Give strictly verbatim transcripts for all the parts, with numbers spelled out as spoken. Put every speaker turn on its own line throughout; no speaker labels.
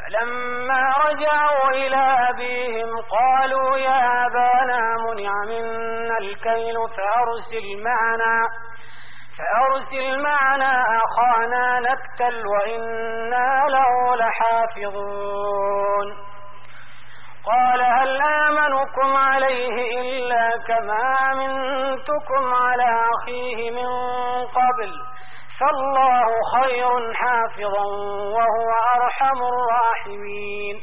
فلما رجعوا إلى أبيهم قالوا يا أبانا منع منا الكيل فأرسل معنا فأرسل معنا أخانا نكتل وإنا له لحافظون قال هل آمنكم عليه إلا كما أمنتكم على أخيه من قبل فالله خير حافظا وهو أرحم الراحمين.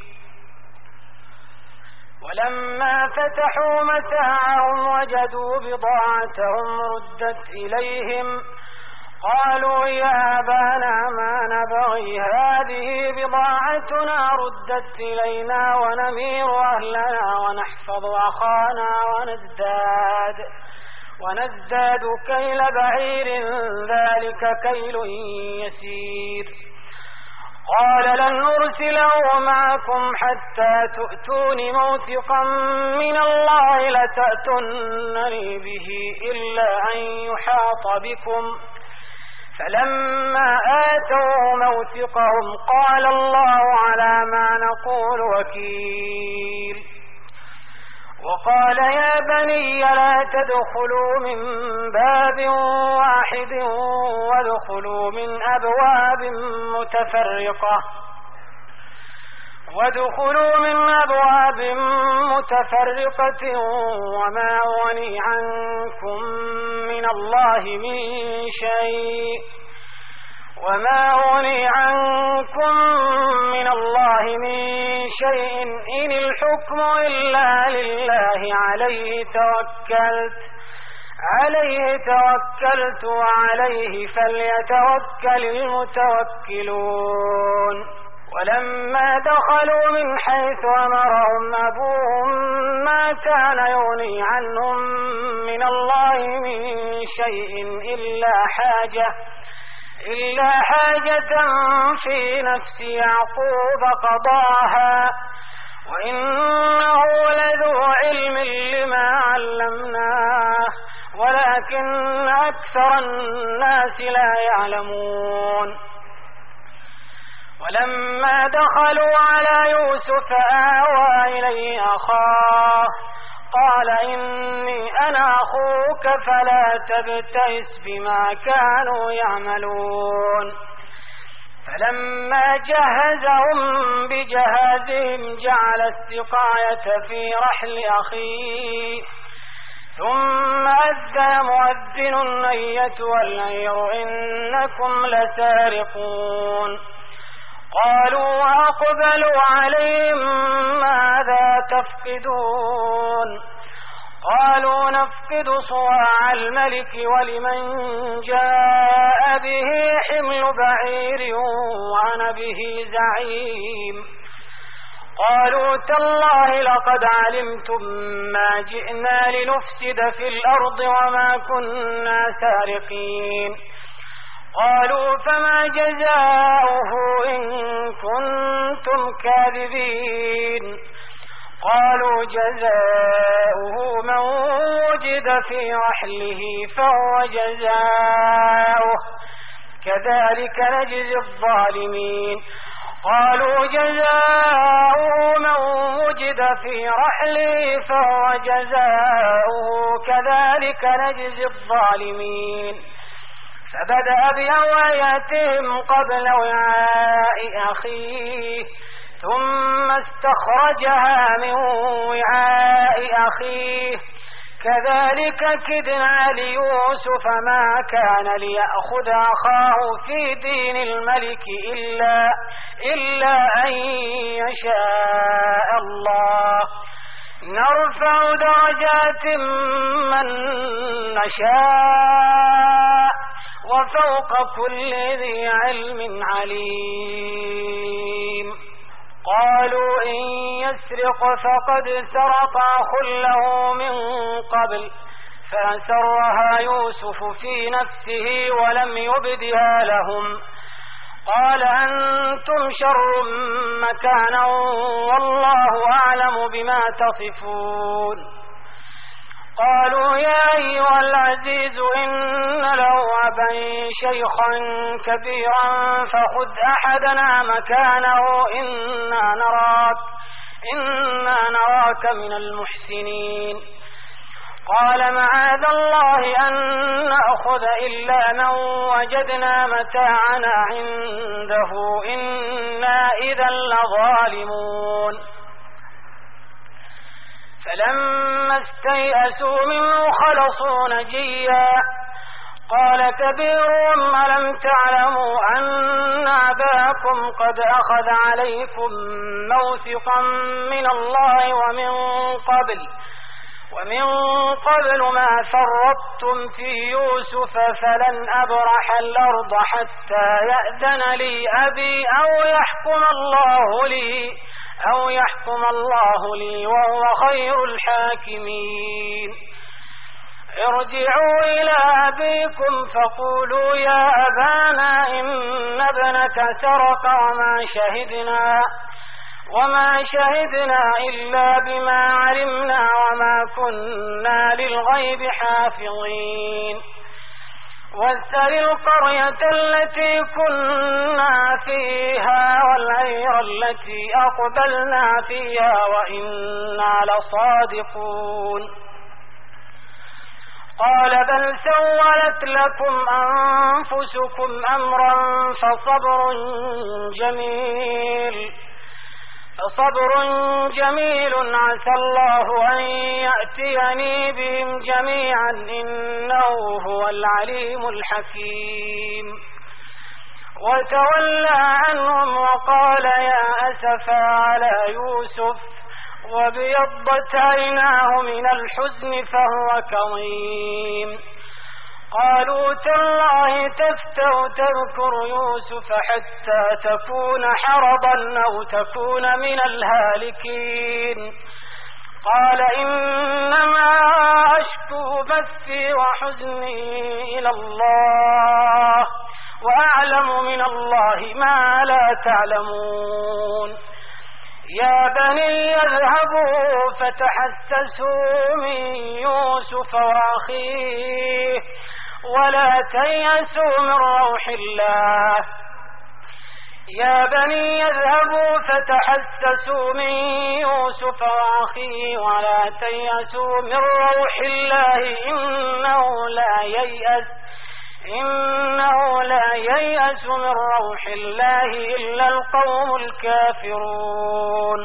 ولما فتحوا متاعهم وجدوا بضاعتهم ردت إليهم قالوا يا أبانا ما نبغي هذه بضاعتنا ردت إلينا ونمير أهلنا ونحفظ أخانا ونزداد ونزداد كيل بعير ذلك كيل يسير. قال لن أرسله معكم حتى تؤتون موثقا من الله لتأتونني به إلا أن يحاط بكم فلما آتوا موثقهم قال الله على ما نقول وكيل. وقال يا بني لا تدخلوا من باب واحد وادخلوا من أبواب متفرقة وادخلوا من أبواب متفرقة وما أغني عنكم من الله من شيء وما أغني عنكم من الله من شيء إن الحكم إلا لله عليه توكلت عليه توكلت وعليه فليتوكل المتوكلون. ولما دخلوا من حيث أمرهم أبوهم ما كان يغني عنهم من الله من شيء إلا حاجة إلا حاجة في نفس يعقوب قضاها وإنه لذو علم لما علمناه ولكن أكثر الناس لا يعلمون. ولما دخلوا على يوسف آوى إليه أخاه قال إني أنا أخوك فلا تبتئس بما كانوا يعملون. فلما جهزهم بجهازهم جعل السقاية في رحل أخيه ثم أذن مؤذن أيتها العير إنكم لسارقون. قالوا وأقبلوا عليهم ماذا تفقدون قالوا نفقد صواع الملك ولمن جاء به حمل بعير وأنا به زعيم. قالوا تالله لقد علمتم ما جئنا لنفسد في الأرض وما كنا سارقين. قالوا فما جزاؤه إن كنتم كاذبين. قالوا جزاؤه من وجد في رحله فهو جزاؤه كذلك نجزي الظالمين. قالوا جزاؤه من وجد في رحله فهو جزاؤه كذلك نجزي الظالمين. فبدأ بأوعيتهم قبل وعاء أخيه ثم استخرجها من وعاء أخيه كذلك كدنا ليوسف ما كان ليأخذ أخاه في دين الملك إلا, إلا أن يشاء الله نرفع درجات من نشاء وفوق كل ذي علم عليم. قالوا إن يسرق فقد سرق أخ له من قبل فأسرها يوسف في نفسه ولم يبدها لهم. قال أنتم شر مكانا والله أعلم بما تصفون. قالوا يا أيها العزيز إن له أبا شيخا كبيرا فخذ أحدنا مكانه إنا نراك, إنا نراك من المحسنين. قال معاذ الله أن نأخذ إلا من وجدنا متاعنا عنده إنا إذا لظالمون. فلما استيئسوا منه خلصوا نجيا قال كبيرهم ألم تعلموا أن أباكم قد أخذ عليكم موثقا من الله ومن قبل ومن قبل ما فرطتم في يوسف فلن أبرح الأرض حتى يأذن لي أبي أو يحكم الله لي أو يحكم الله لي وهو خير الحاكمين. ارجعوا إلى أبيكم فقولوا يا أبانا إن ابنك سرق وما شهدنا وما شهدنا إلا بما علمنا وما كنا للغيب حافظين. واسأل القرية التي كنا فيها والعير التي أقبلنا فيها وإنا لصادقون. قال بل سولت لكم أنفسكم أمرا فصبر جميل فصبر جميل عسى الله أن يأتيني بهم جميعا إنه هو العليم الحكيم. وتولى عنهم وقال يا أسفا على يوسف وابيضت عيناه من الحزن فهو كظيم. قالوا تالله تفتأ تذكر يوسف حتى تكون حرضا أو تكون من الهالكين. قال إنما أشكو بثي وحزني إلى الله وأعلم من الله ما لا تعلمون. يا بني اذهبوا فتحسسوا من يوسف وأخيه ولا تيأسوا من روح الله يا بني اذهبوا فتحسسوا من يوسف وأخيه ولا تيأسوا من روح الله إنه لا ييأس إنه لا ييأس من روح الله إلا القوم الكافرون.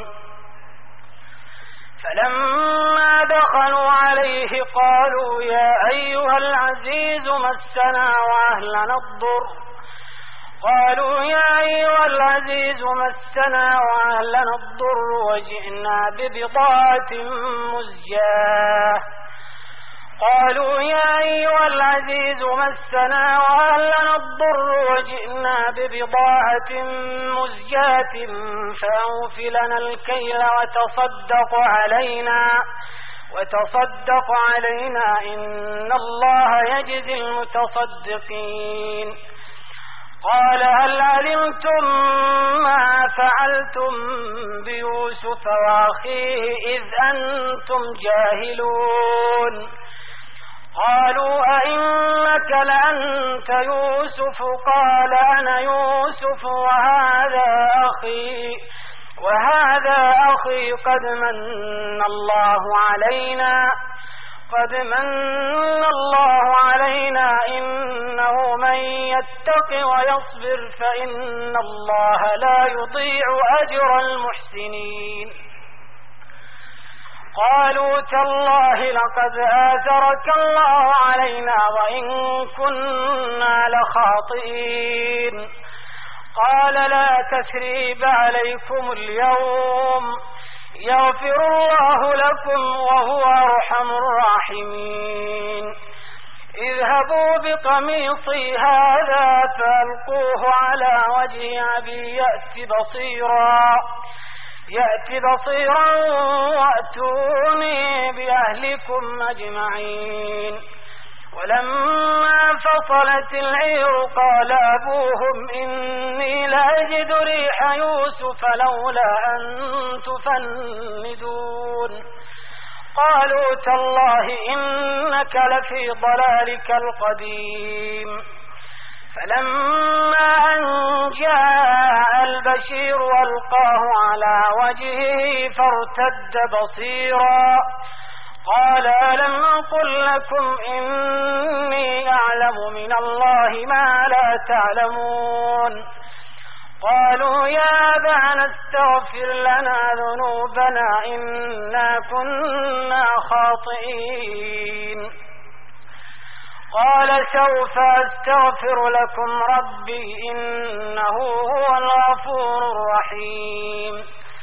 فلما دخلوا عليه قالوا يا أيها العزيز مسنا وأهلنا الضر قالوا يا أيها العزيز مسنا وأهلنا الضر وجئنا ببضاعة مزجاة قالوا يا أيها العزيز مسنا وأهلنا الضر وجئنا ببضاعة مزجاة فأوف لنا الكيل وتصدق علينا وتصدق علينا إن الله يجزي المتصدقين. قال هل علمتم ما فعلتم بيوسف وأخيه إذ أنتم جاهلون قالوا أئنك لأنت يوسف قال أنا يوسف وهذا أخي وهذا أخي قد من الله علينا قد من الله علينا إنه من يتق ويصبر فإن الله لا يضيع أجر المحسنين. قالوا تالله لقد آثرك الله علينا وإن كنا لخاطئين. قال لا تثريب عليكم اليوم يغفر الله لكم وهو أرحم الراحمين. اذهبوا بقميصي هذا فألقوه على وجه أبي يأت بصيرا يأت بصيرا وأتوني بأهلكم أجمعين. ولما فصلت العير قال أبوهم إني لأجد ريح يوسف لولا أن تفندون قالوا تالله إنك لفي ضلالك القديم. فلما أن جاء البشير ألقاه على وجهه فارتد بصيرا قال ألم أقل لكم إني أعلم من الله ما لا تعلمون. قالوا يا أبانا استغفر لنا ذنوبنا إنا كنا خاطئين. قال سوف أستغفر لكم ربي إنه هو الغفور الرحيم.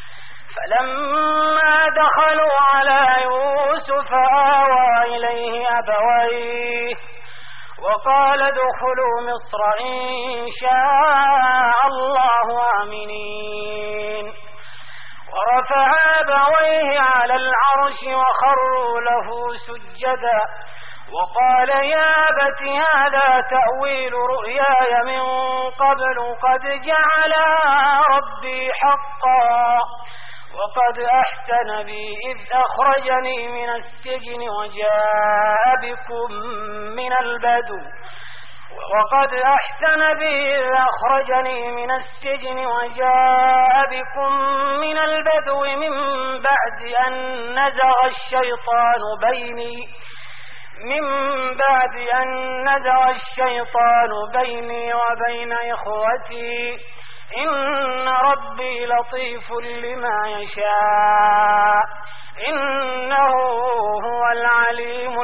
فلما دخلوا على يوسف آوى إليه أبويه وقال ادخلوا مصر إن شاء الله آمنين. ورفع أبويه على العرش وخروا له سجدا وقال يا أبت هذا تأويل رؤياي من قبل قد جعلها ربي حقا وقد أحسن بي إذ أخرجني من السجن وجاء بكم من البدو وقد أحسن بي إذ أخرجني من السجن وجاء بكم من البدو من بعد أن نزغ الشيطان بيني من بعد أن نزغ الشيطان بيني وبين إخوتي إن ربي لطيف لما يشاء إنه هو العليم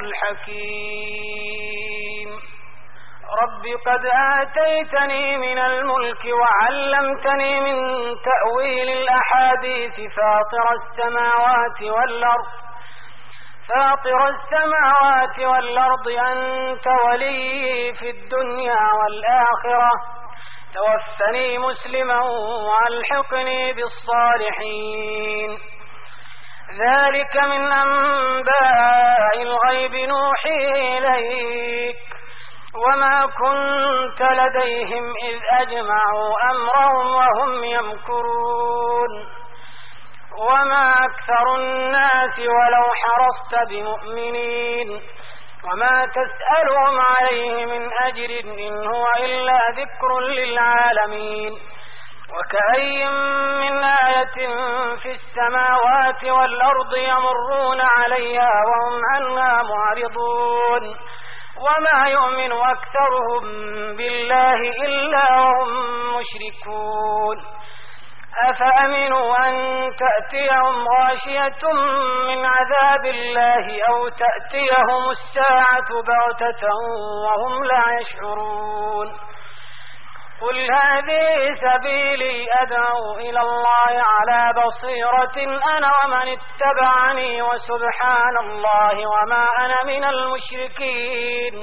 الحكيم. رب قد آتيتني من الملك وعلمتني من تأويل الأحاديث فاطر السماوات والأرض فاطر السماوات والأرض أنت ولي في الدنيا والآخرة توفني مسلما والحقني بالصالحين. ذلك من أنباء الغيب نوحيه إليك وما كنت لديهم إذ أجمعوا أمرهم وهم يمكرون. وما أكثر الناس ولو حرصت بمؤمنين وما تسألهم عليه من أجر إن هو إلا ذكر للعالمين. وكأي من آية في السماوات والأرض يمرون عليها وهم عنها معرضون وما يؤمن أكثرهم بالله إلا وهم مشركون. أفأمنوا أن تأتيهم غاشية من عذاب الله أو تأتيهم الساعة بغتة وهم لا يشعرون. قل هذه سبيلي أدعو إلى الله على بصيرة أنا ومن اتبعني وسبحان الله وما أنا من المشركين.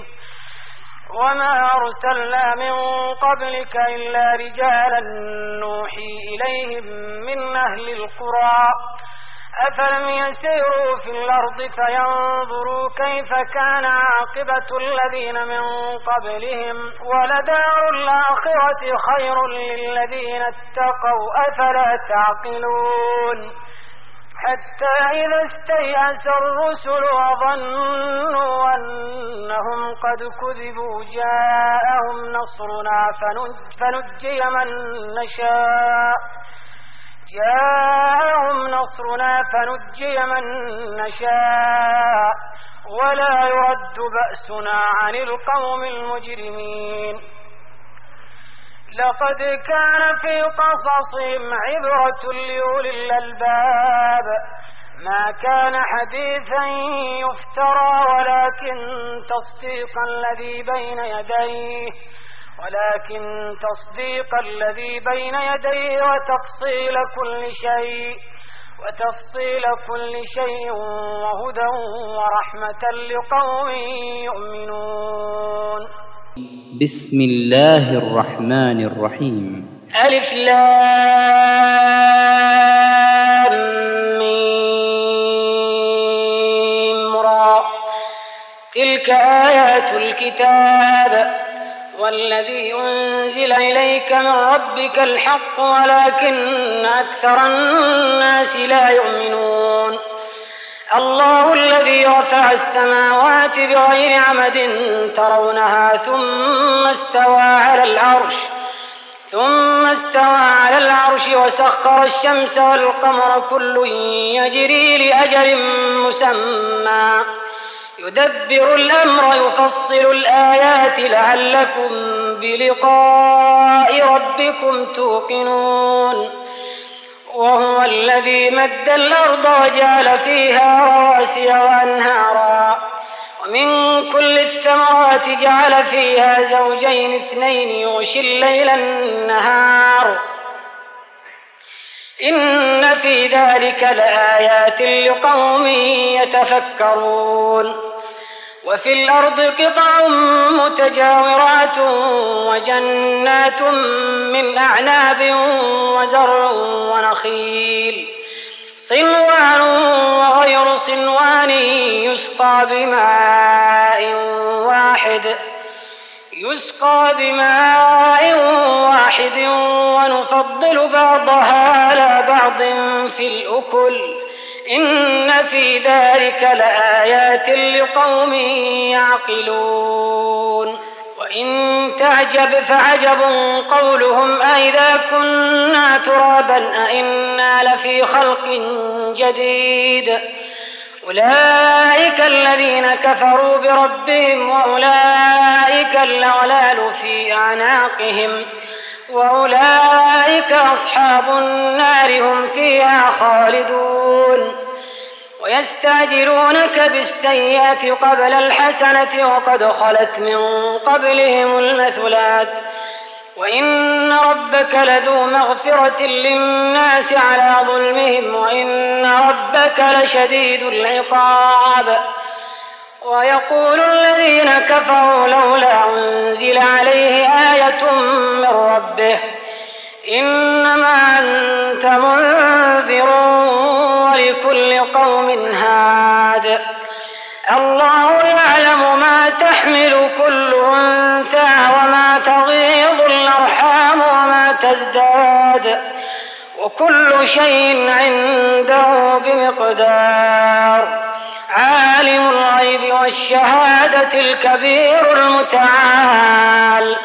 وما أرسلنا من قبلك إلا رجالا نوحي إليهم من أهل القرى أفلم يسيروا في الأرض فينظروا كيف كان عاقبة الذين من قبلهم ولدار الآخرة خير للذين اتقوا أفلا تعقلون. حتى إذا استيأس الرسل وظنوا أنهم قد كذبوا جاءهم نصرنا فنجي من نشاء جاءهم نصرنا فنجي من نشاء ولا يرد بأسنا عن القوم المجرمين. لقد كان في قصصهم عبرة لأولي الألباب ما كان حديثا يفترى ولكن تصديق الذي بين يديه ولكن تصديق الذي بين يديه وتفصيل كل شيء وتفصيل كل شيء وهدى ورحمة لقوم يؤمنون.
بسم الله الرحمن الرحيم.
ألف لام ميم را تلك آيات الكتاب والذي أنزل إليك من ربك الحق ولكن أكثر الناس لا يؤمنون. الله الذي رفع السماوات بغير عمد ترونها ثم استوى على العرش ثم استوى على العرش وسخر الشمس والقمر كل يجري لأجل مسمى يدبر الأمر يفصل الآيات لعلكم بلقاء ربكم توقنون وهو الذي مد الأرض وجعل فيها رواسي وأنهارا ومن كل الثمرات جعل فيها زوجين اثنين يغشي الليل النهار إن في ذلك لآيات لقوم يتفكرون وفي الأرض قطع متجاورات وجنات من أعناب وزرع ونخيل صنوان وغير صنوان يسقى بماء واحد يسقى بماء واحد ونفضل بعضها على بعض في الأكل إن في ذلك لآيات لقوم يعقلون وإن تعجب فعجب قولهم أئذا كنا ترابا أئنا لفي خلق جديد أولئك الذين كفروا بربهم وأولئك الأغلال في أعناقهم وأولئك أصحاب النار هم فيها خالدون ويستعجلونك بالسيئة قبل الحسنة وقد خلت من قبلهم المثلات وإن ربك لذو مغفرة للناس على ظلمهم وإن ربك لشديد العقاب ويقول الذين كفروا لولا أنزل عليه آية من ربه إنما أنت منذر ولكل قوم هاد الله يعلم ما تحمل كل أنثى وما تغيض الأرحام وما تزداد وكل شيء عنده بمقدار عالم الغيب والشهادة الكبير المتعال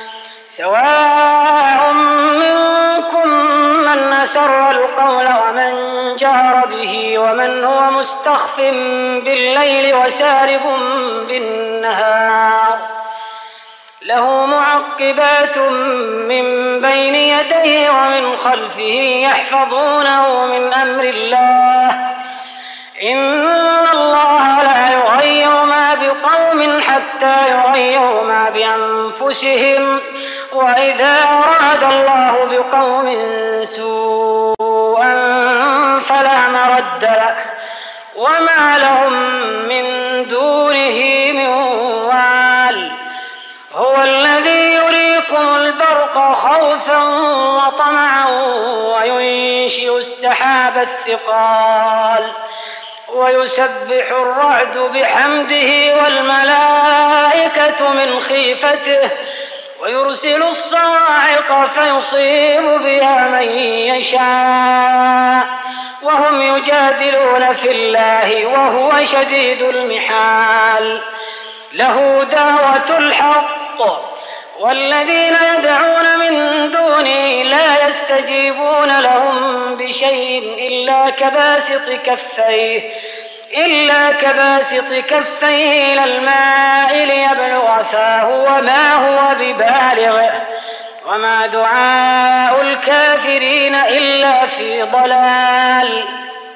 سواء منكم من أسر القول ومن جهر به ومن هو مستخف بالليل وسارب بالنهار له معقبات من بين يديه ومن خلفه يحفظونه من أمر الله إن الله لا يغير ما بقوم حتى يغيروا ما بأنفسهم وإذا أراد الله بقوم سوءا فلا مرد له وما لهم من دونه من وال هو الذي يريكم البرق خوفا وطمعا وينشئ السحاب الثقال ويسبح الرعد بحمده والملائكة من خيفته ويرسل الصواعق فيصيب بها من يشاء وهم يجادلون في الله وهو شديد المحال له دعوة الحق والذين يدعون من دونه لا يستجيبون لهم بشيء إلا كباسط كفيه إلا كباسط كفيه إلى الماء ليبلغ فاه وما هو ببالغه وما دعاء الكافرين إلا في ضلال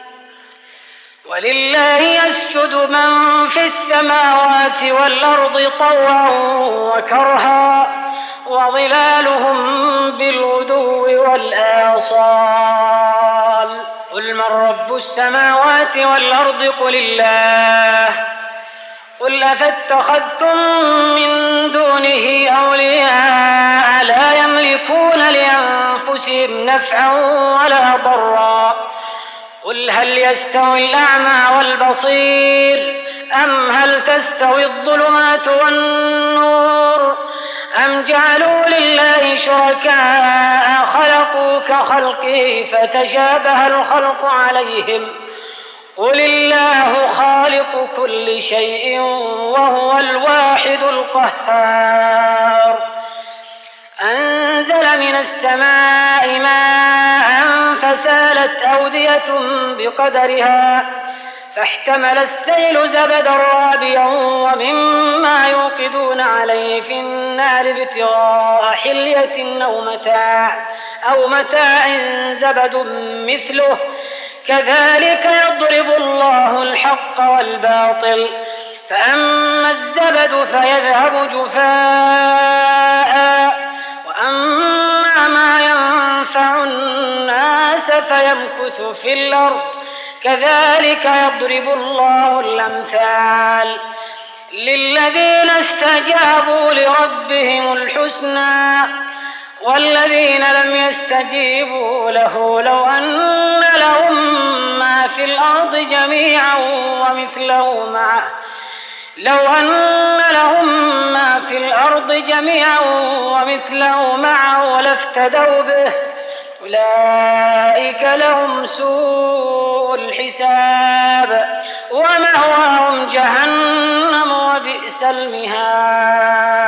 ولله يسجد من في السماوات والأرض طوعا وكرها وظلالهم بالغدو والآصال قل من رب السماوات والأرض قل الله قل أفاتخذتم من دونه أولياء لا يملكون لأنفسهم نفعا ولا ضرا قل هل يستوي الأعمى والبصير أم هل تستوي الظلمات والنور أم جعلوا لله شركاء خلقوا كخلقه فتشابه الخلق عليهم قل الله خالق كل شيء وهو الواحد القهار أنزل من السماء ماء فسالت أودية بقدرها فاحتمل السيل زبدا رابيا ومما يوقدون عليه في النار ابتغاء حلية أو متاع أو متاع زبد مثله كذلك يضرب الله الحق والباطل فأما الزبد فيذهب جفاء وأما ما ينفع الناس فيمكث في الأرض كذلك يضرب الله الأمثال للذين استجابوا لربهم الحسنى والذين لم يستجيبوا له لو أن لهم ما في الأرض جميعا ومثله معه لو أن لهم ما في الأرض جميعا ومثله معه لافتدوا به أولئك لهم سوء الحساب ومأواهم جهنم وبئس المهاد.